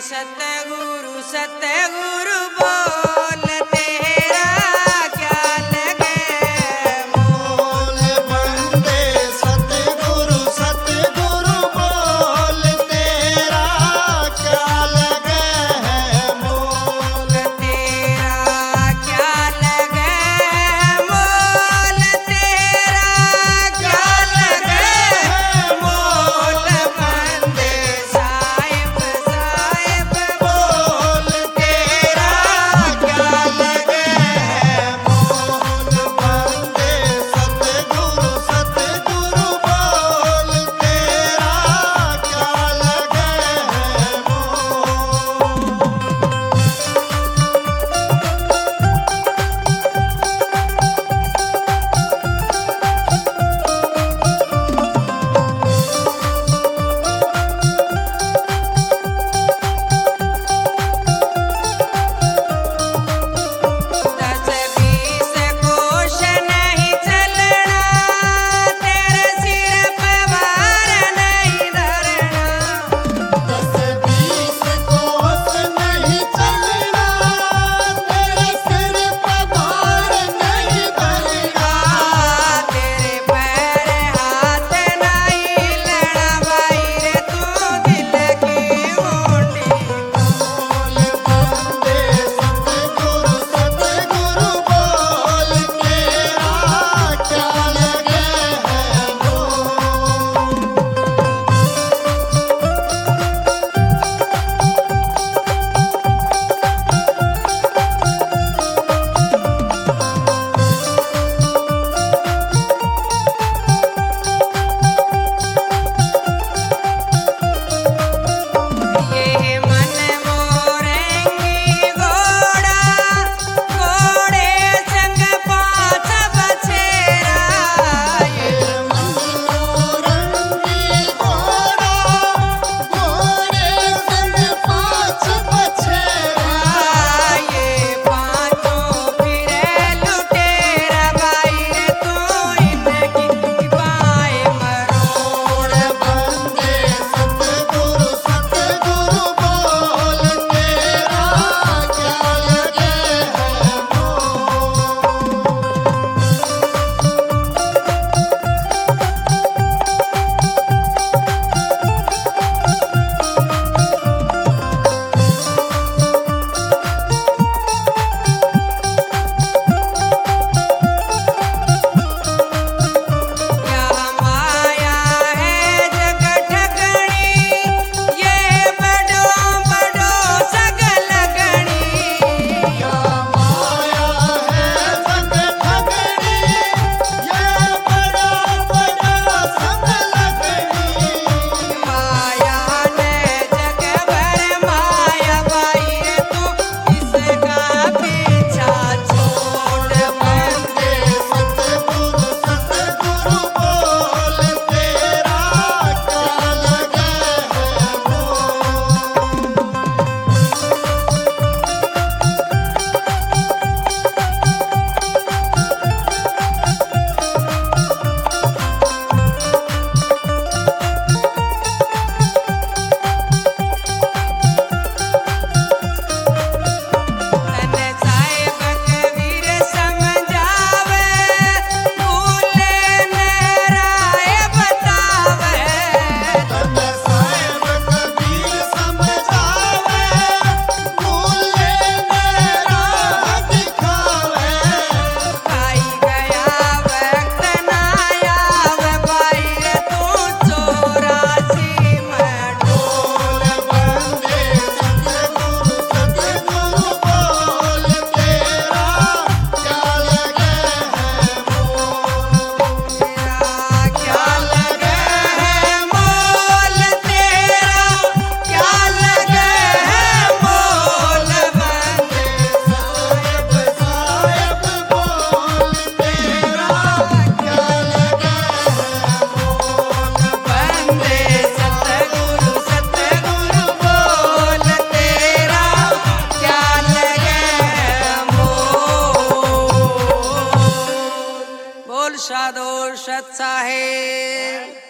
सतगुरु सतगुरु बोल तेरा क्या लगे बोल बंदे सतगुरु सतगुरु बोल तेरा क्या लगे है मोल तेरा क्या लगे मोल तेरा क्या लगे मोल बंदे साहिब साहिब बोल तेरा क्या लगे है मोल बंदे सतगुरु सतगुरु बोल तेरा क्या लगे है मोल दस बीस कोश नहीं चलना तेरे सिर पे भार नहीं धरना 10-20 कोस नहीं चलना तेरे सिर पे भार नहीं धरना तेरे पैर हाथ नहीं लड़ा भाई रे तू दिल की मुंडी बोल बंदे सतगुरु सतगुरु बोल तेरा क्या लगे है मोल ये मन मोरेंगी घोड़ा घोड़े संग पाछ बछेरा ये मनोरंगी घोड़ा घोड़े संग पाछ बछेरा ये पाँचों फिरे लुटेरा भाई रे तू इनकी बाएं मरोड़ बंदे सतगुरु सतगुरु बोल तेरा क्या लगे है मोल क्या माया है जग ठगणी ये बड़ो बड़ो सग लगणी माया है जग ठगनी ये बड़ा बड़ा संग लगनी माया ने जग भर माया भाई रे तू इसका पीछा छोड़ बंदे सतगुरु सतगुरु बोल तेरा क्या लगे है मोल तन साहिब कबीर समझावे भूले न राय बतावे तन साहिब कबीर समझावे भूले मेरा दिखावे आई गया वक्त ना आवे भाई रे तू 84 में बोल बंदे सतगुरु सतगुरु बोल तेरा क्या लगे है मोल क्या लगे है मोल तेरा क्या लगे है मोल बंदे साहिब साहिब बोल तेरा क्या लगे है मोल बंदे सतगुरु सतगुरु बोल तेरा क्या लगे मोल बोल साधो सत साहेब